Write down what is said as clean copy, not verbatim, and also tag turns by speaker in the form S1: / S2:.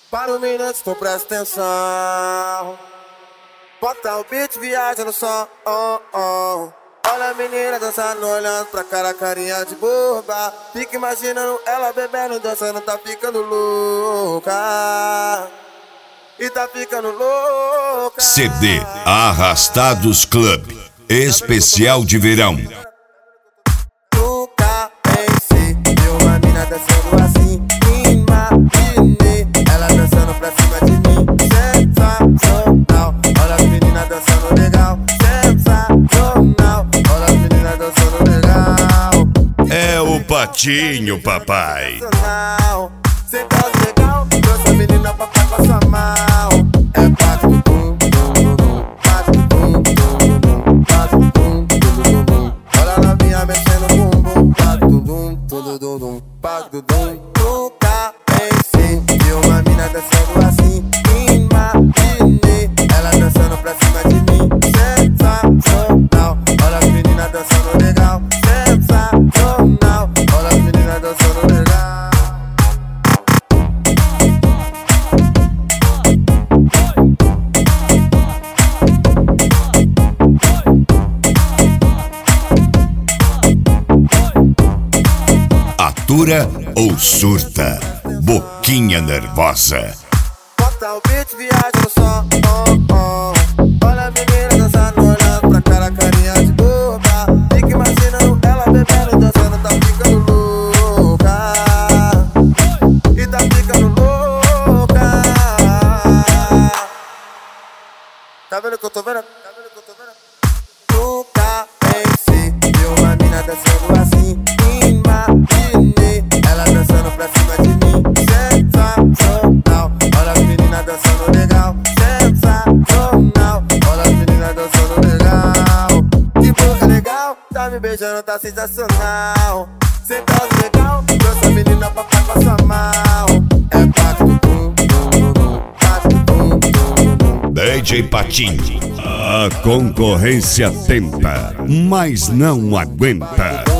S1: Para o minuto, tu presta atenção. Bota o beat, viaja no som. Olha a menina dançando, olhando pra cara, carinha de boba. Fica imaginando ela bebendo, dançando, tá ficando louca. E tá ficando louca.
S2: CD Arrastados Club, especial de verão.
S1: Nunca pensei ver uma mina dançando assim. Imaginei ela dançando pra cima de mim. Sensacional, olha as meninas dançando legal. Sensacional, olha as meninas dançando legal.
S2: É o Patinho, papai.
S1: Sensacional, sentado legal, trouxe a menina pra cá passar mal. É pato bum, bum, bum, pato bum, bum, bum, pato bum, bum, bum. Olha a novinha mexendo no bumbum. Pato bum, bum, bum, bum, pato bum. Nunca pensei ver uma mina dançando assim. Imaginei ela dançando pra cima de mim. Sensacional, olha as meninas dançando legal. Sensacional, olha as meninas dançando legal.
S2: Atura ou surta? Boquinha nervosa.
S1: Bota o beat, viaja no som. Olha a menina dançando, olhando pra cara, carinha de boba. Fica imaginando ela bebendo, dançando, tá ficando louca. E tá ficando louca. Tá vendo o que eu tô vendo? Nunca pensei ver uma mina dançando assim. Imaginei ela dançando pra cima de mim. Sensacional, olha as meninas dançando legal. Sensacional, olha as meninas dançando legal. Que boca legal, tá me beijando, tá sensacional. Sentado legal, trouxe a menina pra cá passar mal. É pato bum, bum, bum, pato bum, bum, bum.
S2: DJ Patinho. A concorrência tenta, mas não aguenta.